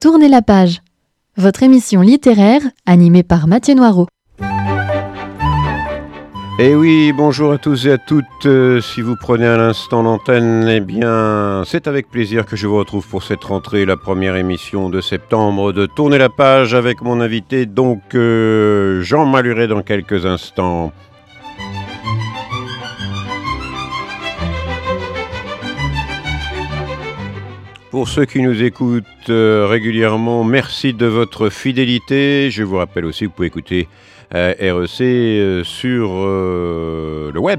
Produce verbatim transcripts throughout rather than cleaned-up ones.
Tournez la page, votre émission littéraire animée par Mathieu Noireau. Eh oui, bonjour à tous et à toutes. Euh, si vous prenez à l'instant l'antenne, eh bien, c'est avec plaisir que je vous retrouve pour cette rentrée, la première émission de septembre de Tourner la page avec mon invité, donc euh, Jean Malhuret dans quelques instants. Pour ceux qui nous écoutent euh, régulièrement, merci de votre fidélité. Je vous rappelle aussi que vous pouvez écouter euh, R E C euh, sur euh, le web.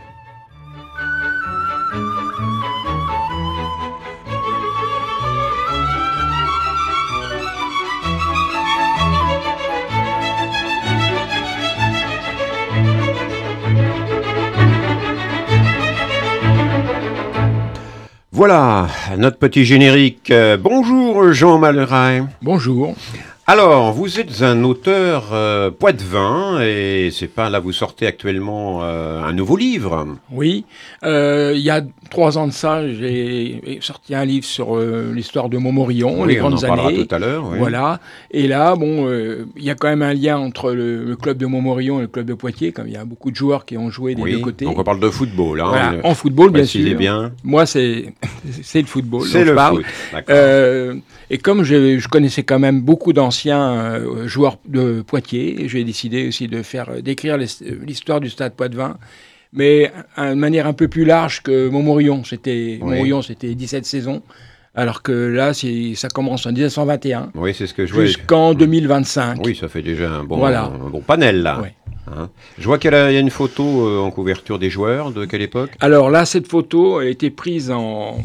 Voilà, notre petit générique. Euh, bonjour Jean Malhuret. Bonjour. Alors, vous êtes un auteur euh, poitevin et c'est pas là, vous sortez actuellement euh, un nouveau livre. Oui, euh, il y a trois ans de ça, j'ai sorti un livre sur euh, l'histoire de Montmorillon, Oui, les on grandes en parlera années. tout à l'heure. Oui. Voilà. Et là, bon, euh, il y a quand même un lien entre le, le club de Montmorillon et le club de Poitiers, comme il y a beaucoup de joueurs qui ont joué des Oui, deux côtés. donc on parle de football. Hein, Voilà, on- en football, bien précisez sûr. bien. Moi, c'est c'est le football. C'est dont je le parle. foot. D'accord. Euh, et comme je, je connaissais quand même beaucoup d'anciens euh, joueurs de Poitiers, j'ai décidé aussi de faire euh, d'écrire les- l'histoire du Stade Poitevin, mais de manière un peu plus large que Montmorillon. C'était Oui. Montmorillon, c'était dix-sept saisons, alors que là, c'est- ça commence en dix-neuf cent vingt et un Oui, c'est ce que je vois. jusqu'en deux mille vingt-cinq. Oui, ça fait déjà un bon, Voilà. un bon panel là. Ouais. Hein. Je vois qu'il y a il y a une photo euh, en couverture des joueurs. De quelle époque? Alors là, cette photo a été prise en,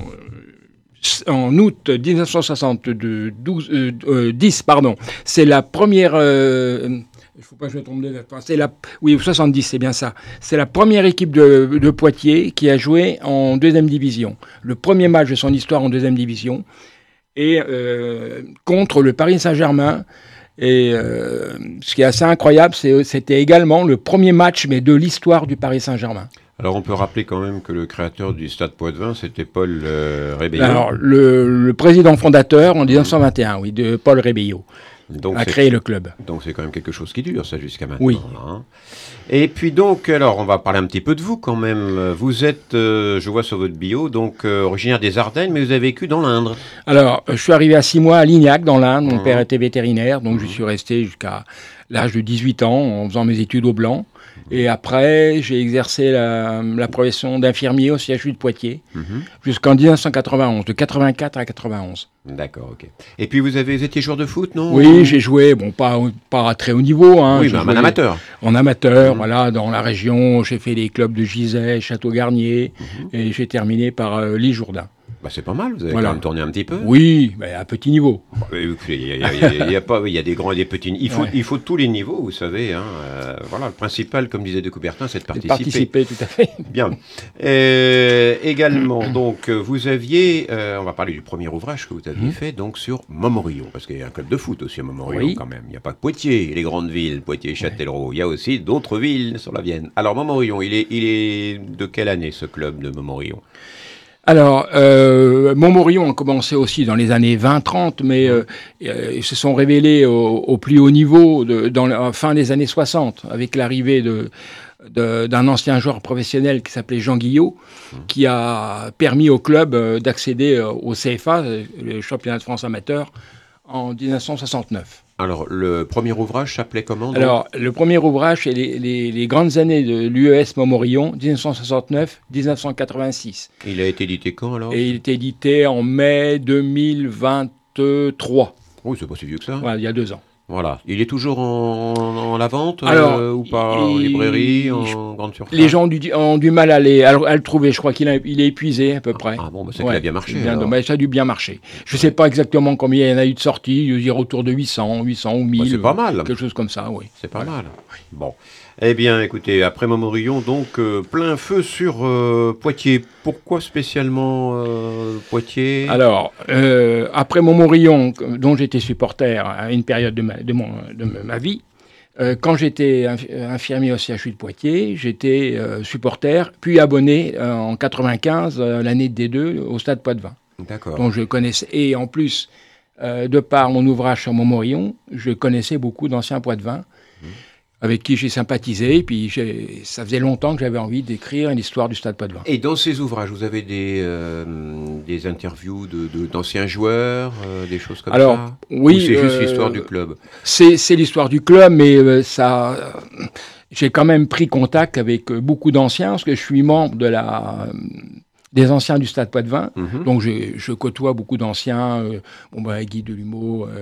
en août dix-neuf cent soixante-deux, douze, euh, euh, dix, pardon. C'est la première... euh, il ne faut pas que je me trompe de date. C'est la, oui, soixante-dix, c'est bien ça. C'est la première équipe de, de Poitiers qui a joué en deuxième division. Le premier match de son histoire en deuxième division. Et euh, contre le Paris Saint-Germain. Et euh, ce qui est assez incroyable, c'est, c'était également le premier match mais de l'histoire du Paris Saint-Germain. Alors on peut rappeler quand même que le créateur du Stade Poitevin, c'était Paul euh, Rébellion. Alors, le, le président fondateur, en dix-neuf cent vingt et un, oui, de Paul Rébellion, Donc a c'est- créé le club. Donc c'est quand même quelque chose qui dure, ça, jusqu'à maintenant. Oui. Hein. Et puis donc, alors, on va parler un petit peu de vous quand même. Vous êtes, euh, je vois sur votre bio, donc euh, originaire des Ardennes, mais vous avez vécu dans l'Indre. Alors, je suis arrivé à six mois à Lignac, dans l'Inde. Mon Mhm. père était vétérinaire, donc je suis resté jusqu'à l'âge de dix-huit ans en faisant mes études au Blanc. Et après, j'ai exercé la, la profession d'infirmier au C H U de Poitiers Mhm. jusqu'en dix-neuf cent quatre-vingt-onze, de quatre-vingt-quatre à quatre-vingt-onze. D'accord, ok. Et puis vous avez vous étiez joueur de foot, non? Oui, j'ai joué, bon, pas, pas à très haut niveau. Hein, Oui, j'ai mais un joué amateur. En amateur, Mhm. voilà, dans la région. J'ai fait les clubs de Gizeh, Château-Garnier, Mhm. et j'ai terminé par euh, Lille-Jourdain. Bah, c'est pas mal, vous avez Voilà. quand même tourné un petit peu. Oui, mais à petit niveau. Oui, Il y, a- il y a- il y a- il y a pas, oui, il y a des grands et des petits. Il faut, Ouais. il faut tous les niveaux, vous savez. Hein. Euh, voilà, le principal, comme disait de Coubertin, c'est de J'ai participer. participé, tout à fait. Bien. Euh, également, donc, euh, vous aviez, euh, on va parler du premier ouvrage que vous aviez Mhm. fait, donc sur Montmorillon, parce qu'il y a un club de foot aussi à Montmorillon Oui. quand même. Il n'y a pas que Poitiers, les grandes villes, Poitiers, Châtellerault. Il y a aussi d'autres villes sur la Vienne. Alors Montmorillon, il est, il est de quelle année ce club de Montmorillon? Alors, euh, Montmorillon a commencé aussi dans les années vingt trente, mais euh, euh, ils se sont révélés au, au plus haut niveau de, dans la fin des années soixante, avec l'arrivée de, de- d'un ancien joueur professionnel qui s'appelait Jean Guillot, qui a permis au club euh, d'accéder euh, au C F A, euh, le championnat de France amateur, en dix-neuf cent soixante-neuf. Alors, le premier ouvrage s'appelait comment donc? Alors, le premier ouvrage, c'est les, les- les grandes années de l'U E S Montmorillon, dix-neuf cent soixante-neuf à dix-neuf cent quatre-vingt-six. Il a été édité quand alors? Et il est édité en mai deux mille vingt-trois. Oui, c'est pas si vieux que ça. Voilà, il y a deux ans. Voilà. Il est toujours en, en la vente, Alors, euh, ou pas en il- librairie, en grande surface? Les gens ont du, ont du mal à, les, à, le- à le trouver. Je crois qu'il a- il est épisé à peu près. Ah bon, bah, c'est Ouais, qu'il a bien marché. c'est bien alors. dommage, ça a dû bien marcher. Je ne sais pas exactement combien il y en a eu de sorties. Je dirais autour de huit cents, huit cents ou Bah, mille. c'est pas mal. Quelque chose comme ça, oui. C'est pas mal. Bon. Eh bien, écoutez, après Montmorillon, donc, euh, plein feu sur euh, Poitiers. Pourquoi spécialement euh, Poitiers? Alors, euh, après Montmorillon, dont j'étais supporter à une période de ma, de mon, de ma vie, euh, quand j'étais inf- infirmier au C H U de Poitiers, j'étais euh, supporter, puis abonné euh, en quatre-vingt-quinze, euh, l'année de D deux, au Stade Poitevin. D'accord. dont je connaissais. Et en plus, euh, de par mon ouvrage sur Montmorillon, je connaissais beaucoup d'anciens Poitevins, mmh. avec qui j'ai sympathisé, et puis j'ai, ça faisait longtemps que j'avais envie d'écrire une histoire du Stade Poitevin. Et dans ces ouvrages, vous avez des, euh, des interviews de, de, d'anciens joueurs, euh, des choses comme Alors, ça oui, ou c'est juste euh, l'histoire du club? C'est, c'est l'histoire du club, mais euh, ça, euh, j'ai quand même pris contact avec euh, beaucoup d'anciens, parce que je suis membre de la... Euh, des anciens du Stade Poitevin, mmh. donc j'ai, je côtoie beaucoup d'anciens, euh, bon, bah, Guy Delumeau, euh,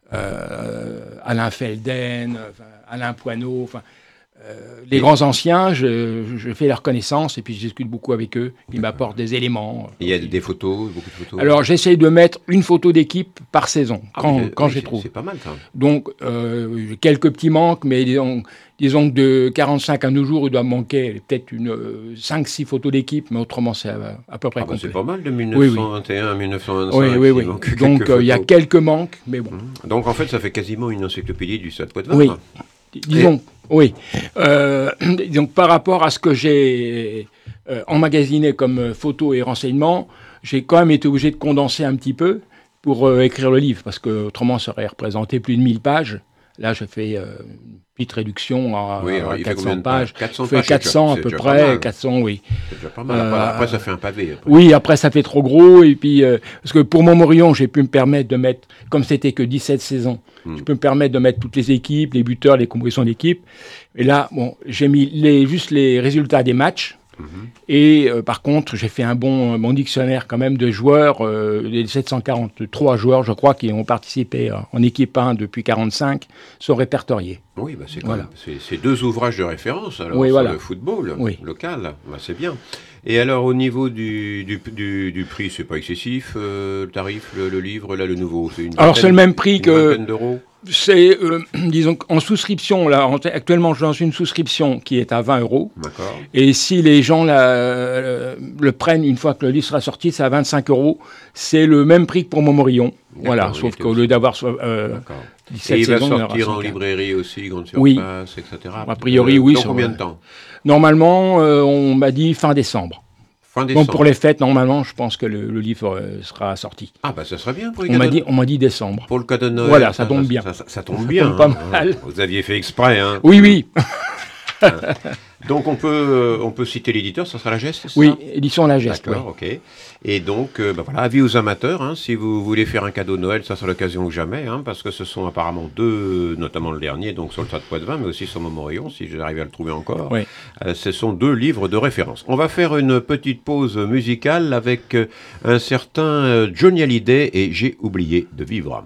euh, Alain Felden, euh, Alain Poineau, enfin, euh, les et grands anciens, je, je fais leur connaissance et puis je discute beaucoup avec eux, ils m'apportent des éléments. Il y a des photos, beaucoup de photos? Alors j'essaye de mettre une photo d'équipe par saison, ah, quand, mais, quand oui, je les trouve. C'est pas mal ça. Donc euh, quelques petits manques, mais disons, disons que de quarante-cinq à nos jours, il doit manquer peut-être une euh, cinq six photos d'équipe, mais autrement c'est à, à peu près ah, bah, complet. C'est pas mal de dix-neuf cent vingt et un à dix-neuf cent vingt-cinq. Oui, oui, oui. Donc il euh, y a quelques manques, mais bon. Mmh. Donc en fait ça fait quasiment une encyclopédie du Stade Poitevin. Oui. Disons, et... oui. Euh, donc, par rapport à ce que j'ai euh, emmagasiné comme photos et renseignements, j'ai quand même été obligé de condenser un petit peu pour euh, écrire le livre, parce que autrement, ça aurait représenté plus de mille pages. Là, je fais euh, une petite réduction à, oui, à quatre cents pages. quatre cents je fais pages, quatre cents c'est à peu déjà près, quatre cents, oui. C'est déjà pas mal. Après, euh, après, ça fait un pavé. Après. Oui, après, ça fait trop gros. Et puis, euh, parce que pour Montmorillon, j'ai pu me permettre de mettre, comme c'était que dix-sept saisons, hmm. je peux me permettre de mettre toutes les équipes, les buteurs, les compositions d'équipe. Et là, bon, j'ai mis les, juste les résultats des matchs. Mmh. Et euh, par contre, j'ai fait un bon, bon dictionnaire quand même de joueurs, euh, les sept cent quarante-trois joueurs, je crois, qui ont participé euh, en équipe un depuis quarante-cinq, sont répertoriés. Oui, bah c'est, voilà. c'est, c'est deux ouvrages de référence alors, oui, sur voilà. le football oui. local, bah, c'est bien. Et alors au niveau du, du, du, du prix, c'est pas excessif, euh, le tarif, le, le livre, là le nouveau, c'est une alors vingtaine, c'est le même prix une que... vingtaine d'euros. C'est, euh, disons, en souscription, là, actuellement, je suis dans une souscription qui est à vingt euros. D'accord. Et si les gens la, euh, le prennent une fois que le livre sera sorti, c'est à vingt-cinq euros. C'est le même prix que pour Montmorillon. D'accord, voilà, sauf qu'au lieu d'avoir euh, dix-sept et il saisons, va sortir en librairie aussi, grande surface, oui. et cetera. A priori, euh, oui. Dans sur, combien de temps? Normalement, euh, on m'a dit fin décembre. Fin décembre. Donc pour les fêtes, normalement, je pense que le, le livre euh, sera sorti. Ah bah ça serait bien pour les on cadeaux. M'a dit, on m'a dit décembre. Pour le cadeau de Noël. Voilà, ça, ça tombe bien. Ça, ça, ça tombe bien. Ça tombe hein. pas mal. Vous aviez fait exprès. Hein. Oui, oui. Donc on peut, euh, on peut citer l'éditeur, ça sera La Geste, c'est oui, ça? Oui, édition La Geste. D'accord, oui. ok. Et donc, euh, bah voilà, avis aux amateurs, hein, si vous voulez faire un cadeau de Noël, ça sera l'occasion ou jamais, hein, parce que ce sont apparemment deux, notamment le dernier, donc sur le Stade Poitevin, mais aussi sur Montmorillon, si j'arrive à le trouver encore. Oui. Euh, ce sont deux livres de référence. On va faire une petite pause musicale avec euh, un certain euh, Johnny Hallyday et J'ai oublié de vivre.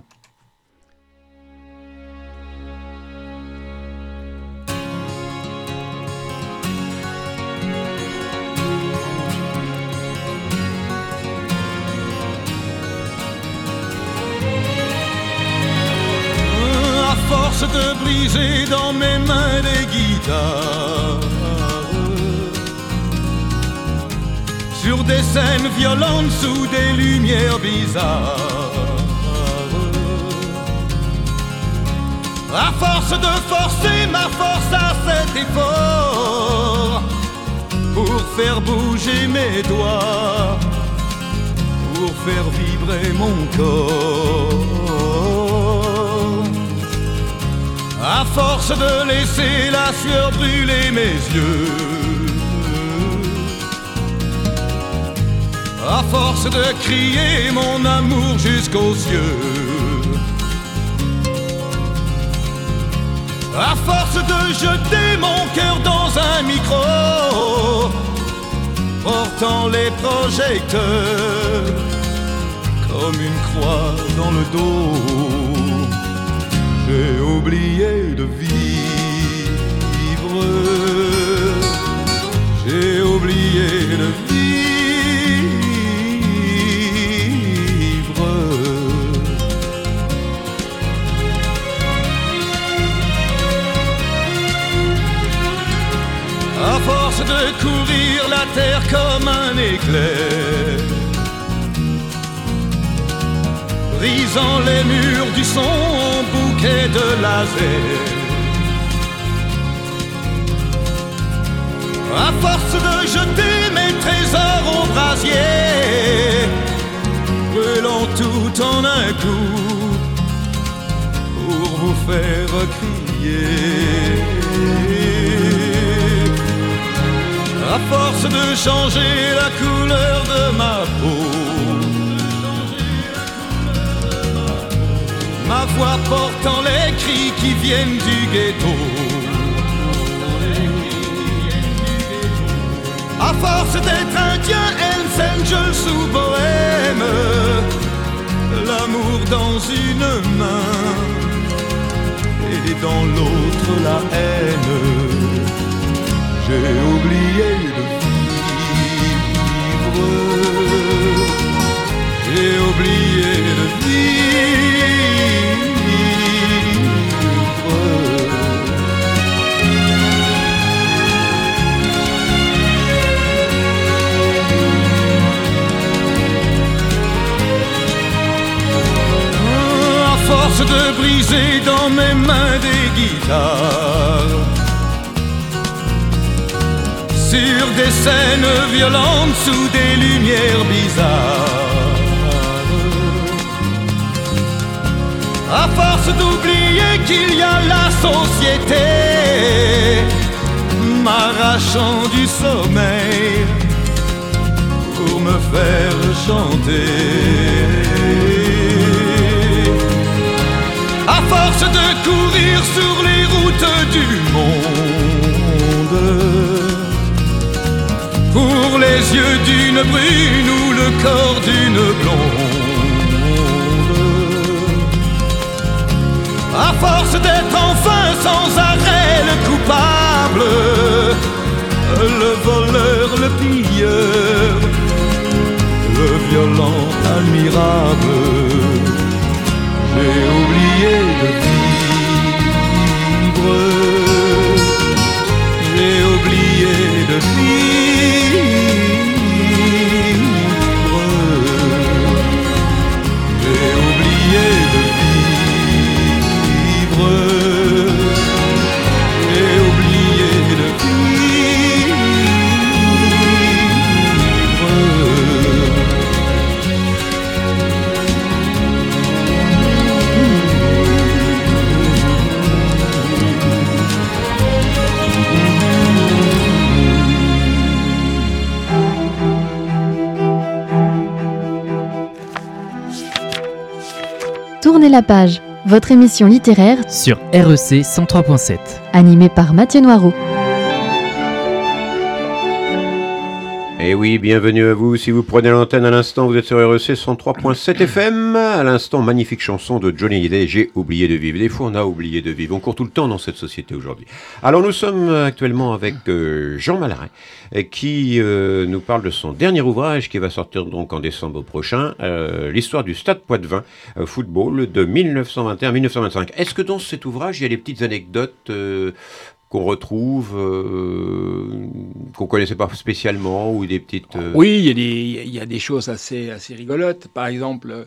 De briser dans mes mains des guitares sur des scènes violentes sous des lumières bizarres. À force de forcer ma force à cet effort pour faire bouger mes doigts, pour faire vibrer mon corps. À force de laisser la sueur brûler mes yeux, à force de crier mon amour jusqu'aux cieux, à force de jeter mon cœur dans un micro, portant les projecteurs comme une croix dans le dos, j'ai oublié de vivre, j'ai oublié de vivre. À force de courir la terre comme un éclair, brisant les murs du son en bouquet de laser. À force de jeter mes trésors au brasier, brûlant toute en un coup pour vous faire crier. À force de changer la couleur de ma peau, ma voix portant les cris qui viennent du ghetto. À force d'être indien, Hells Angels ou bohème, l'amour dans une main et dans l'autre la haine. J'ai oublié de vivre, j'ai oublié de vivre. À force de briser dans mes mains des guitares, sur des scènes violentes sous des lumières bizarres, à force d'oublier qu'il y a la société m'arrachant du sommeil pour me faire chanter. À force de courir sur les routes du monde, pour les yeux d'une brune ou le corps d'une blonde, à force d'être enfin sans arrêt le coupable, le voleur, le pilleur, le violent admirable, j'ai oublié de vivre, j'ai oublié de vivre, j'ai oublié de vivre, j'ai oublié de vivre. Tournez la page, votre émission littéraire sur R E C cent trois point sept. Animée par Mathieu Noireau. Et oui, bienvenue à vous. Si vous prenez l'antenne à l'instant, vous êtes sur R E C cent trois point sept F M. À l'instant, magnifique chanson de Johnny Hallyday, J'ai oublié de vivre. Des fois, on a oublié de vivre. On court tout le temps dans cette société aujourd'hui. Alors, nous sommes actuellement avec euh, Jean Malaret, qui euh, nous parle de son dernier ouvrage qui va sortir donc en décembre prochain, euh, l'histoire du Stade Poitvin euh, football de mille neuf cent vingt et un à mille neuf cent vingt-cinq. Est-ce que dans cet ouvrage, il y a des petites anecdotes euh, qu'on retrouve, euh, qu'on ne connaissait pas spécialement, ou des petites... Euh... Oui, il y a des, il y a des choses assez, assez rigolotes. Par exemple,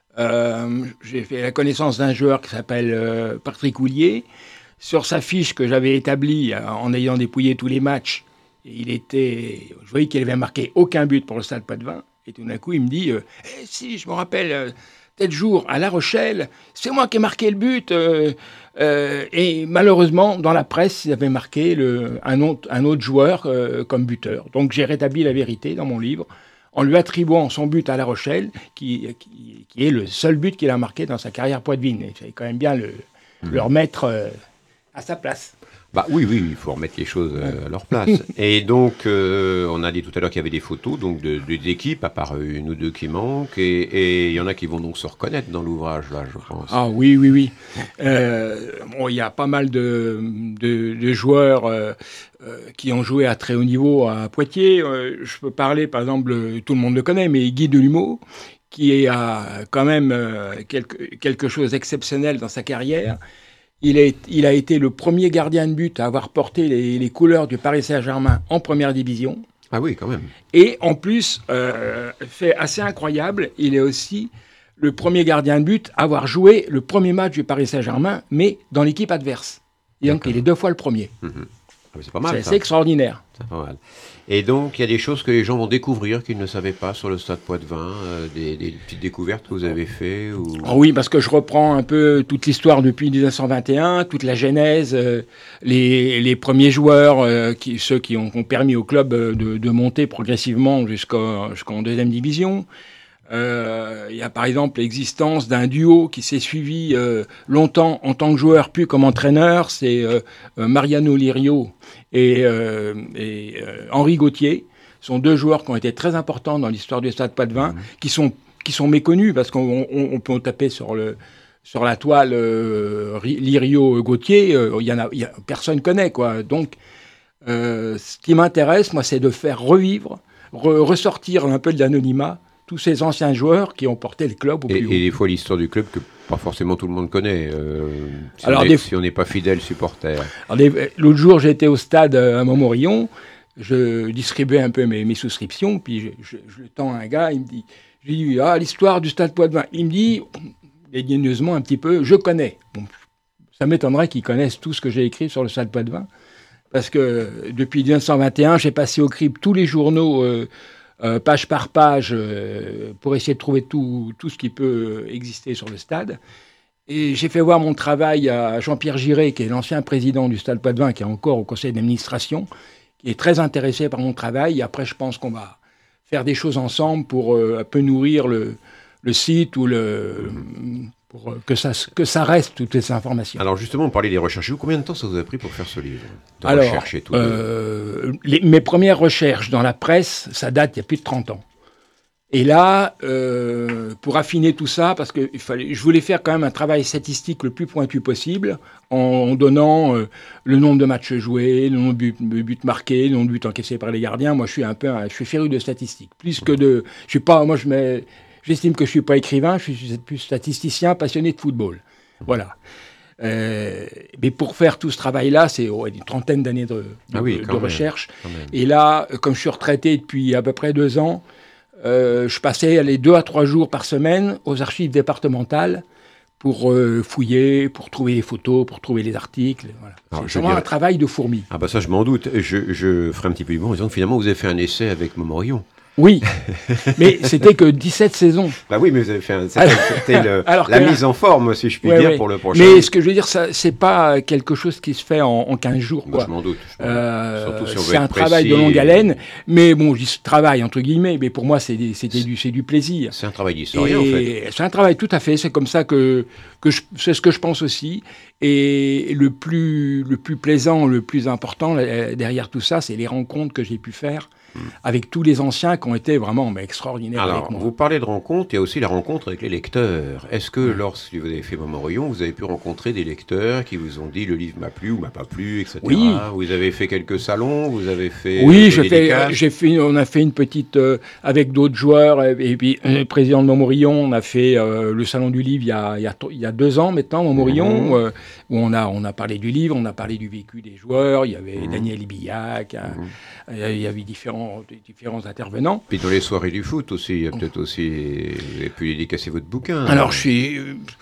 euh, j'ai fait la connaissance d'un joueur qui s'appelle euh, Patrick Houllier. Sur sa fiche que j'avais établie euh, en ayant dépouillé tous les matchs, il était, je voyais qu'il avait marqué aucun but pour le Stade Poitvin. Et tout d'un coup, il me dit euh, eh, « Si, je me rappelle, euh, tel jour, à La Rochelle, c'est moi qui ai marqué le but. Euh, » Euh, et malheureusement, dans la presse, ils avaient marqué le, un, autre, un autre joueur euh, comme buteur. Donc j'ai rétabli la vérité dans mon livre en lui attribuant son but à La Rochelle, qui, qui, qui est le seul but qu'il a marqué dans sa carrière poitevine. Il fallait quand même bien le, mmh. le remettre euh, à sa place. Bah oui, oui, il faut remettre les choses euh, à leur place. Et donc, euh, on a dit tout à l'heure qu'il y avait des photos donc de, de, d'équipes, à part une ou deux qui manquent, et il y en a qui vont donc se reconnaître dans l'ouvrage, là, je pense. Ah oui, oui, oui. Euh, bon, il y a pas mal de, de, de joueurs euh, euh, qui ont joué à très haut niveau à Poitiers. Euh, je peux parler, par exemple, tout le monde le connaît, mais Guy Delumeau, qui a quand même euh, quelque, quelque chose d'exceptionnel dans sa carrière. Il, est, il a été le premier gardien de but à avoir porté les, les couleurs du Paris Saint-Germain en première division. Ah oui, quand même. Et en plus, euh, fait assez incroyable, il est aussi le premier gardien de but à avoir joué le premier match du Paris Saint-Germain, mais dans l'équipe adverse. Et donc, il est deux fois le premier. Mmh. Ah, c'est pas mal, c'est ça. assez extraordinaire. C'est pas mal. Et donc, il y a des choses que les gens vont découvrir qu'ils ne savaient pas sur le Stade Poitvin, euh, des, des petites découvertes que vous avez faites ou... Oh oui, parce que je reprends un peu toute l'histoire depuis dix-neuf cent vingt et un, toute la genèse, euh, les, les premiers joueurs, euh, qui, ceux qui ont, ont permis au club euh, de, de monter progressivement jusqu'au, jusqu'en deuxième division. Euh, il y a par exemple l'existence d'un duo qui s'est suivi euh, longtemps en tant que joueur, puis comme entraîneur, c'est euh, Mariano Lirio et, euh, et euh, Henri Gauthier. Ce sont deux joueurs qui ont été très importants dans l'histoire du Stade Poitvin, mmh. qui sont qui sont méconnus parce qu'on on, on peut taper sur le sur la toile euh, Lirio Gauthier, euh, il y en a, il y a personne connaît quoi. Donc euh, ce qui m'intéresse moi, c'est de faire revivre, re, ressortir un peu de l'anonymat tous ces anciens joueurs qui ont porté le club au et, plus haut. Et des fois l'histoire du club que pas forcément tout le monde connaît, euh, si, alors, on est, des... si on n'est pas fidèle supporter. Alors, des... L'autre jour, j'étais au stade à Montmorillon, je distribuais un peu mes, mes souscriptions, puis je, je, je le tends à un gars, il me dit, je lui dis, ah, l'histoire du Stade Poitvin. Il me dit, dédaigneusement un petit peu, je connais. Bon, ça m'étonnerait qu'ils connaissent tout ce que j'ai écrit sur le Stade Poitvin, parce que depuis dix-neuf cent vingt et un, j'ai passé au crible tous les journaux, euh, Euh, page par page, euh, pour essayer de trouver tout, tout ce qui peut exister sur le stade. Et j'ai fait voir mon travail à Jean-Pierre Giré, qui est l'ancien président du Stade Poitvin, qui est encore au conseil d'administration, qui est très intéressé par mon travail. Et après, je pense qu'on va faire des choses ensemble pour euh, un peu nourrir le, le site ou le... pour que ça, que ça reste, toutes ces informations. Alors justement, on parlait des recherches. Combien de temps ça vous a pris pour faire ce livre de Alors, recherche et tout euh, les, mes premières recherches dans la presse, ça date il y a plus de trente ans. Et là, euh, pour affiner tout ça, parce que il fallait, je voulais faire quand même un travail statistique le plus pointu possible, en, en donnant euh, le nombre de matchs joués, le nombre de buts, de buts marqués, le nombre de buts encaissés par les gardiens. Moi, je suis un peu, un, je suis féru de statistiques, plus que de, je suis pas, moi je mets J'estime que je ne suis pas écrivain, je suis plus statisticien passionné de football. Voilà. Euh, mais pour faire tout ce travail-là, c'est oh, une trentaine d'années de, de, ah oui, de recherche. Et là, comme je suis retraité depuis à peu près deux ans, euh, je passais les deux à trois jours par semaine aux archives départementales pour euh, fouiller, pour trouver les photos, pour trouver les articles. Voilà. Alors, c'est vraiment dirais... un travail de fourmi. Ah bah ça, je m'en doute. Je, je ferai un petit peu du bon en disant que finalement, vous avez fait un essai avec Montmorillon. Oui, mais c'était que dix-sept saisons. Bah oui, mais vous avez fait un, c'était, c'était le, alors la que, mise en forme, si je puis ouais, dire, ouais. pour le prochain. Mais ce que je veux dire, ça, c'est pas quelque chose qui se fait en, en quinze jours. Quoi. Bah, je m'en doute. Je m'en euh, doute. Surtout si on veut c'est être un précis. travail de longue haleine, mais bon, je dis travail entre guillemets, mais pour moi, c'est, c'était du, c'est du plaisir. C'est un travail d'historien, en fait. C'est un travail, tout à fait. C'est comme ça que, que je, c'est ce que je pense aussi. Et le plus, le plus plaisant, le plus important derrière tout ça, c'est les rencontres que j'ai pu faire avec tous les anciens qui ont été vraiment mais, extraordinaires. Alors, avec moi. Vous parlez de rencontres, il y a aussi la rencontre avec les lecteurs. Est-ce que, mmh. lorsque vous avez fait Montmorillon, vous avez pu rencontrer des lecteurs qui vous ont dit « le livre m'a plu ou m'a pas plu », et cetera. Oui. Vous avez fait quelques salons, vous avez fait... Oui, j'ai fait, j'ai fait, on a fait une petite... Euh, avec d'autres joueurs, et puis le président de Montmorillon, on a fait euh, le salon du livre il y a, il y a, il y a deux ans maintenant, Montmorillon, mmh. euh, où on a, on a parlé du livre, on a parlé du vécu des joueurs, il y avait mmh. Daniel Ibiac, mmh. euh, il y avait différents... différents intervenants. Puis dans les soirées du foot aussi, il y a peut-être aussi... Vous avez pu dédicacer votre bouquin. Alors, je suis...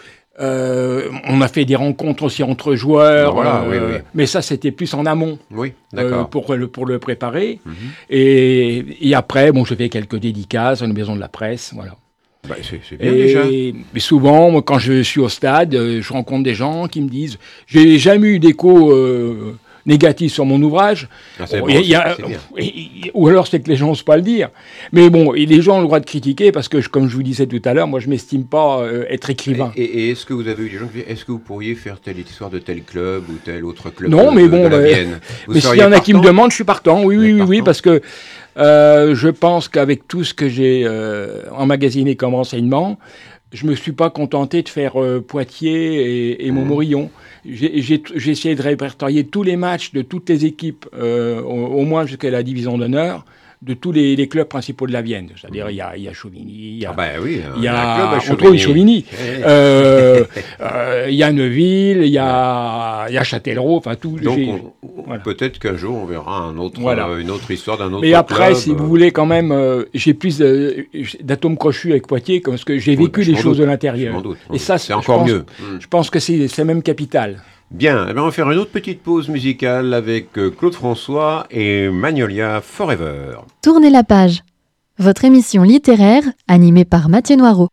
Euh, on a fait des rencontres aussi entre joueurs, ben voilà, euh, oui, oui. mais ça, c'était plus en amont. Oui, d'accord. Euh, pour, le, pour le préparer. Mm-hmm. Et, et après, bon, je fais quelques dédicaces dans une maison de la presse, voilà. Bah, c'est, c'est bien et, déjà. Mais souvent, moi, quand je suis au stade, je rencontre des gens qui me disent « J'ai jamais eu d'écho... Euh, négatif sur mon ouvrage, ah, c'est bon, bon, y a, c'est, c'est y, ou alors c'est que les gens n'osent pas le dire. Mais bon, et les gens ont le droit de critiquer parce que, comme je vous disais tout à l'heure, moi je m'estime pas euh, être écrivain. Et, et, et est-ce que vous avez eu des gens qui disent, est-ce que vous pourriez faire telle histoire de tel club ou tel autre club Non, de, mais de, bon, de la bah, Vienne mais s'il y en a qui me demandent, je suis partant. Oui, oui, oui, oui, parce que euh, je pense qu'avec tout ce que j'ai euh, emmagasiné comme renseignement, je me suis pas contenté de faire euh, Poitiers et, et mmh. Montmorillon. J'ai, j'ai, j'ai essayé de répertorier tous les matchs de toutes les équipes, euh, au, au moins jusqu'à la division d'honneur, de tous les, les clubs principaux de la Vienne. C'est-à-dire, il y a, y a Chauvigny, il y a... Ah ben oui, il y a, a Chauvigny. Chauvigny. euh, euh, il y a Neuville, il y a, il y a Châtellerault, enfin tout. Donc, j'ai, on, voilà. peut-être qu'un jour, on verra un autre, voilà. euh, une autre histoire d'un autre Mais après, club. si vous voulez quand même, euh, j'ai plus de, d'atomes crochus avec Poitiers, parce que j'ai vécu oui, bah, des choses doute. de l'intérieur. Doute, Et ça, c'est encore pense, mieux. Je pense que c'est, c'est même capital. Bien, eh bien, on va faire une autre petite pause musicale avec euh, Claude François et Magnolia Forever. Tournez la page. Votre émission littéraire animée par Mathieu Noireau.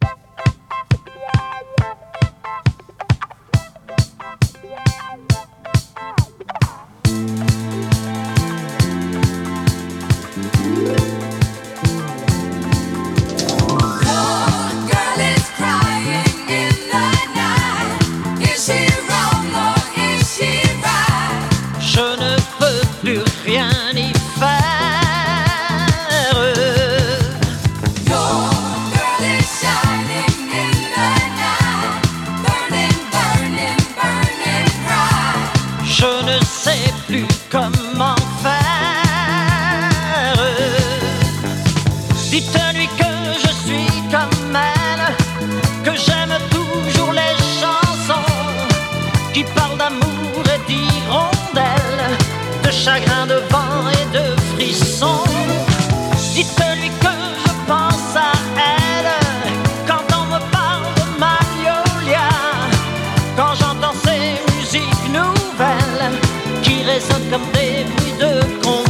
Dites-lui que je suis comme elle, que j'aime toujours les chansons qui parlent d'amour et d'hirondelles, de chagrin, de vent et de frissons. Dites-lui que je pense à elle quand on me parle de Magnolia, quand j'entends ces musiques nouvelles qui résonnent comme des bruits de combat.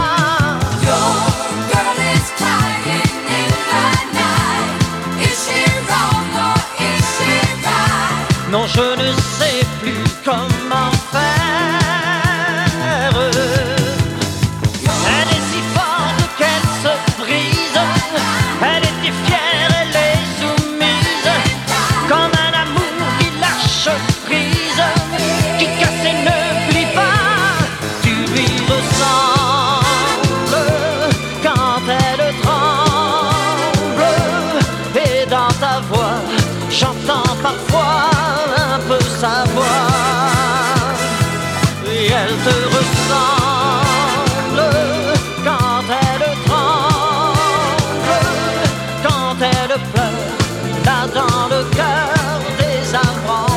Non, je ne sais plus comment faire. Elle est si forte qu'elle se brise. Elle était fière, elle est soumise, comme un amour qui lâche prise, qui casse et ne plie pas. Tu lui ressembles quand elle tremble, et dans ta voix j'entends parfois sa voix, et elle te ressemble quand elle tremble, quand elle pleure, là dans le cœur des arbres en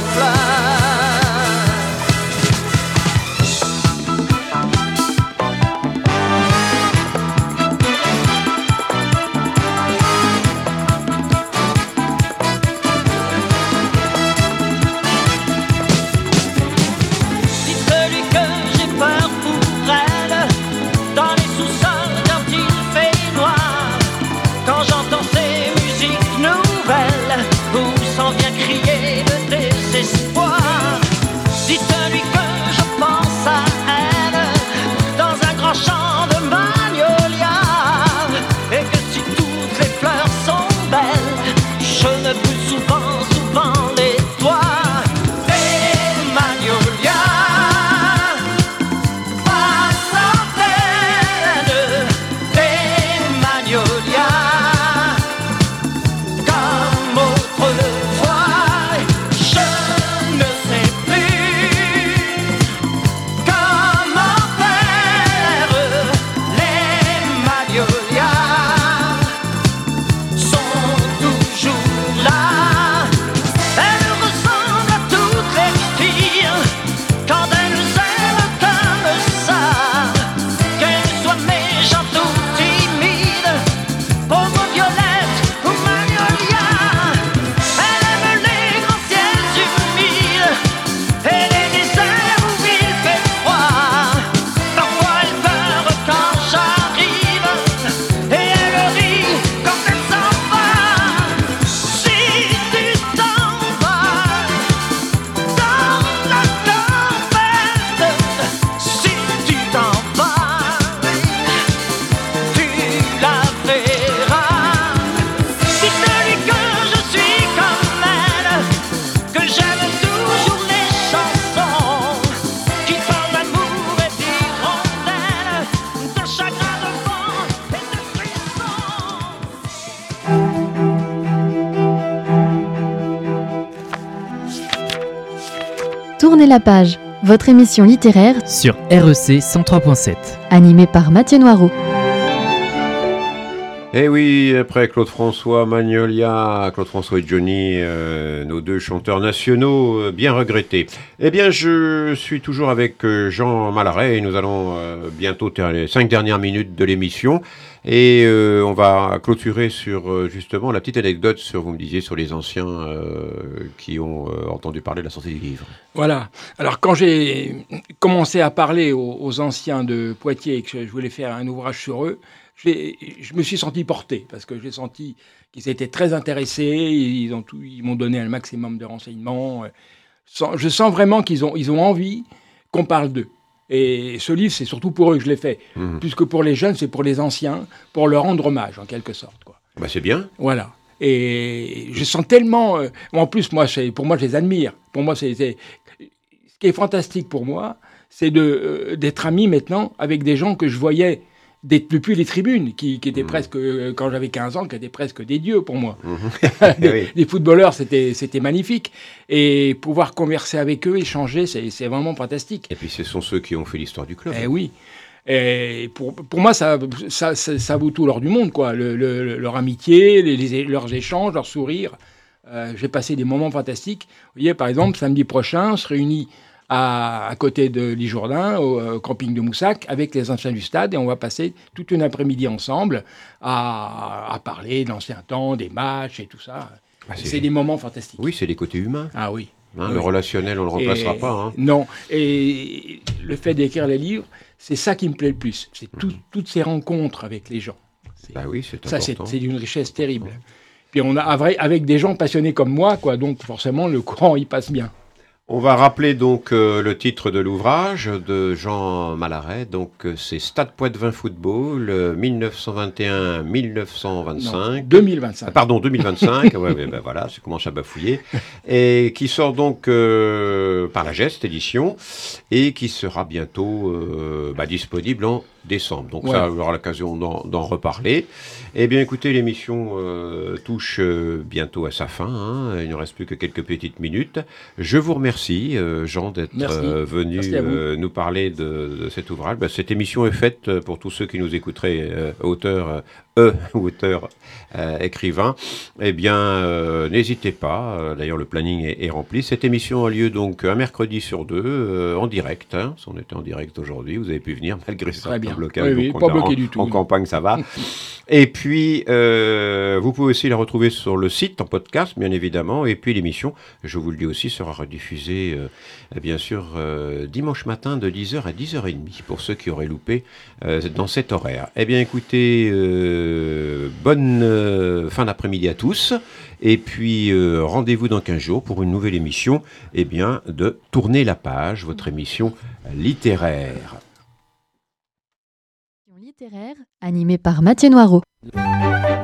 Tournez la page, votre émission littéraire sur R E C cent trois point sept. Animée par Mathieu Noireau. Eh oui, après Claude François, Magnolia, Claude François et Johnny, euh, nos deux chanteurs nationaux, euh, bien regrettés. Eh bien, je suis toujours avec euh, Jean Malaret et nous allons euh, bientôt terminer les cinq dernières minutes de l'émission. Et euh, on va clôturer sur euh, justement la petite anecdote sur, vous me disiez, sur les anciens euh, qui ont euh, entendu parler de la sortie du livre. Voilà. Alors quand j'ai commencé à parler aux, aux anciens de Poitiers et que je voulais faire un ouvrage sur eux, j'ai, je me suis senti porté parce que j'ai senti qu'ils étaient très intéressés, ils, ont tout, ils m'ont donné un maximum de renseignements. Je sens vraiment qu'ils ont, ils ont envie qu'on parle d'eux. Et ce livre, c'est surtout pour eux que je l'ai fait. Mmh. Plus que pour les jeunes, c'est pour les anciens, pour leur rendre hommage, en quelque sorte, quoi. Bah, c'est bien. Voilà. Et je sens tellement... Euh, en plus, moi, c'est, pour moi, je les admire. Pour moi, c'est, c'est... Ce qui est fantastique pour moi, c'est de, euh, d'être ami maintenant avec des gens que je voyais des, depuis les tribunes, qui, qui étaient mmh. presque, euh, quand j'avais quinze ans, qui étaient presque des dieux pour moi. Mmh. des, oui. des footballeurs, c'était, c'était magnifique. Et pouvoir converser avec eux, échanger, c'est, c'est vraiment fantastique. Et puis ce sont ceux qui ont fait l'histoire du club. Eh oui. Et pour, pour moi, ça, ça, ça, ça vaut tout l'or du monde, quoi. Le, le, leur amitié, les, les, leurs échanges, leurs sourires. Euh, j'ai passé des moments fantastiques. Vous voyez, par exemple, samedi prochain, on se réunit à, à côté de l'Isjourdain, au euh, camping de Moussac, avec les anciens du stade, et on va passer toute une après-midi ensemble à, à parler de l'ancien temps, des matchs et tout ça. Ah, c'est, c'est des moments fantastiques. Oui, c'est les côtés humains. Ah oui. Hein, oui. Le relationnel, on ne le remplacera et, pas. Hein. Non. Et le fait d'écrire les livres, c'est ça qui me plaît le plus. C'est tout, mmh. toutes ces rencontres avec les gens. C'est, bah oui, c'est ça, important. C'est, c'est d'une richesse terrible. Puis on a avec des gens passionnés comme moi, quoi. Donc forcément, le courant, il passe bien. On va rappeler donc euh, le titre de l'ouvrage de Jean Malaret. Donc euh, c'est Stade Poitevin Football, euh, dix-neuf cent vingt et un à dix-neuf cent vingt-cinq. Non, deux mille vingt-cinq. Ah, pardon, deux mille vingt-cinq. ouais, ouais, ben voilà, ça commence à bafouiller. Et qui sort donc euh, par la Geste édition et qui sera bientôt euh, bah, disponible en décembre. Donc ouais. Ça, on aura l'occasion d'en, d'en reparler. Eh bien, écoutez, l'émission euh, touche euh, bientôt à sa fin. Hein. Il ne reste plus que quelques petites minutes. Je vous remercie, euh, Jean, d'être euh, venu euh, nous parler de, de cet ouvrage. Ben, cette émission est faite pour tous ceux qui nous écouteraient, euh, auteurs, euh, auteurs, euh, écrivains. Eh bien, euh, n'hésitez pas. Euh, d'ailleurs, le planning est, est rempli. Cette émission a lieu donc un mercredi sur deux, euh, en direct. Hein. On était en direct aujourd'hui. Vous avez pu venir malgré ça. Très bien. Blocage, oui, oui, pas bloqué en, du tout. En campagne, ça va. Et puis, euh, vous pouvez aussi la retrouver sur le site, en podcast, bien évidemment. Et puis, l'émission, je vous le dis aussi, sera rediffusée, euh, bien sûr, euh, dimanche matin de dix heures à dix heures trente, pour ceux qui auraient loupé euh, dans cet horaire. Eh bien, écoutez, euh, bonne euh, fin d'après-midi à tous. Et puis, euh, rendez-vous dans quinze jours pour une nouvelle émission, eh bien, de Tourner la page, votre émission littéraire. Littéraire, animée par Mathieu Noireau.